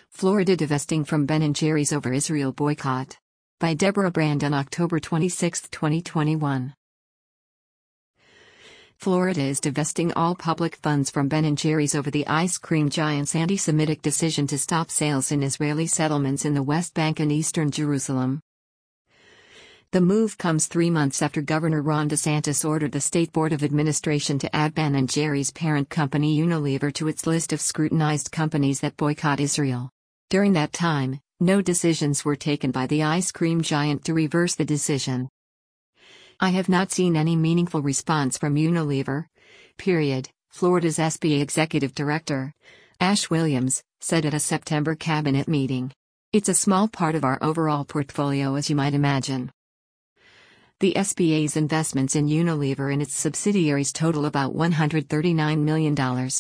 Florida divesting from Ben & Jerry's over Israel boycott. By Deborah Brand on October 26, 2021. Florida is divesting all public funds from Ben & Jerry's over the ice cream giant's anti-Semitic decision to stop sales in Israeli settlements in the West Bank and eastern Jerusalem. The move comes 3 months after Governor Ron DeSantis ordered the State Board of Administration to add Ben & Jerry's parent company Unilever to its list of scrutinized companies that boycott Israel. During that time, no decisions were taken by the ice cream giant to reverse the decision. I have not seen any meaningful response from Unilever. Florida's SBA executive director, Ash Williams, said at a September cabinet meeting. It's a small part of our overall portfolio, as you might imagine. The SBA's investments in Unilever and its subsidiaries total about $139 million.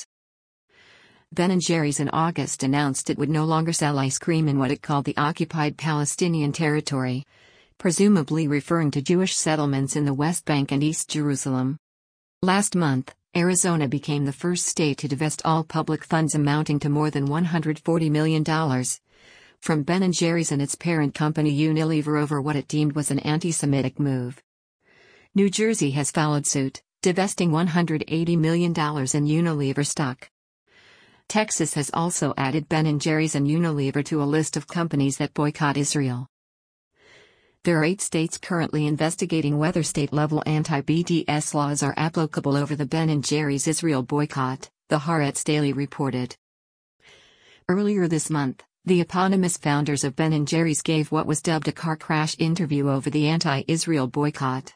Ben & Jerry's in August announced it would no longer sell ice cream in what it called the occupied Palestinian territory, presumably referring to Jewish settlements in the West Bank and East Jerusalem. Last month, Arizona became the first state to divest all public funds amounting to more than $140 million from Ben & Jerry's and its parent company Unilever over what it deemed was an anti-Semitic move. New Jersey has followed suit, divesting $180 million in Unilever stock. Texas has also added Ben & Jerry's and Unilever to a list of companies that boycott Israel. There are 8 states currently investigating whether state-level anti-BDS laws are applicable over the Ben & Jerry's Israel boycott, the Haaretz Daily reported. Earlier this month, the eponymous founders of Ben & Jerry's gave what was dubbed a car crash interview over the anti-Israel boycott.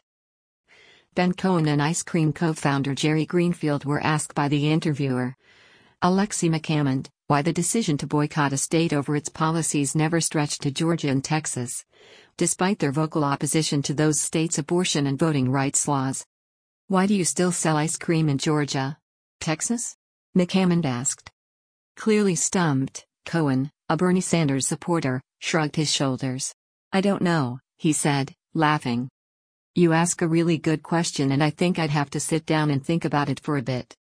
Ben Cohen and ice cream co-founder Jerry Greenfield were asked by the interviewer, Alexi McCammond, why the decision to boycott a state over its policies never stretched to Georgia and Texas, despite their vocal opposition to those states' abortion and voting rights laws. Why do you still sell ice cream in Georgia? Texas? McCammond asked. Clearly stumped, Cohen, a Bernie Sanders supporter, shrugged his shoulders. I don't know, he said, laughing. You ask a really good question and I think I'd have to sit down and think about it for a bit.